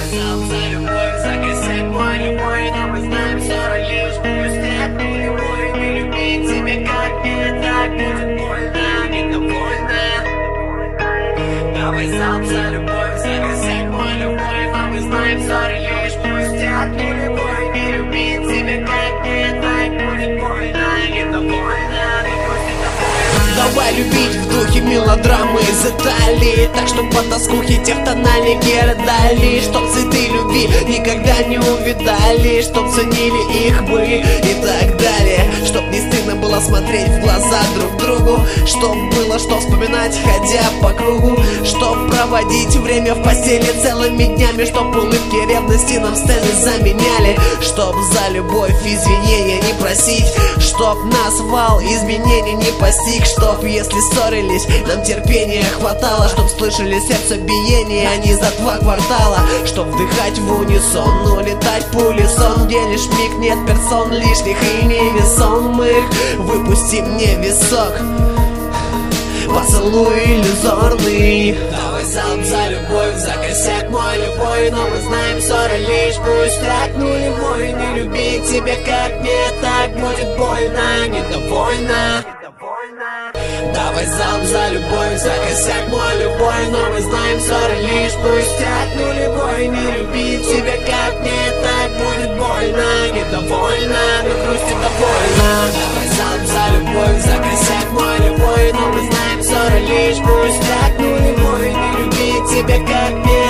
залп за любовь, за косяк мой любой, но мы знаем, ссора лишь пустяк. Ну любовь, не любить тебя как мне так будет больно, недовольна. Давай залп за любовь, за косяк мой любой, но мы знаем, ссора лишь пустяк. Ну любовь, не любить тебя как мне так будет больно, недовольна. Давай любить в духе мелодрамы из Италии, так чтоб по тоскухе техтональники рыдали, чтоб цветы любви никогда не увидали, чтоб ценили их мы и так далее, чтоб не стыдно было смотреть в глаза друг другу, чтоб было что вспоминать, ходя по кругу, чтоб проводить время в постели целыми днями, чтоб улыбки ревности нам сцены заменяли, чтоб за любовь извинения не просить, чтоб нас вал изменений не постиг, чтоб если ссорились, нам терпения хватало, чтоб слышали сердцебиение, а не за 2 квартала, чтоб вдыхать в унисон, но летать пули сон, где лишь миг, нет персон лишних и невесомых. Выпусти мне висок, поцелуй иллюзорный. Давай залп за любовь, за косяк мой любой, но мы знаем, ссора лишь пустяк. Ну любовь, не любить тебя как мне так будет больно, недовольна. Давай залп за любовь, за косяк мой любой, но мы знаем, ссора лишь пустяк. Ну любовь, не любить тебя как мне так будет больно, недовольна, но грустит довольно. Давай залп за любовь, за косяк мой любой, но мы знаем, ссора лишь пустяк. Ну любовь, не любить тебя как мне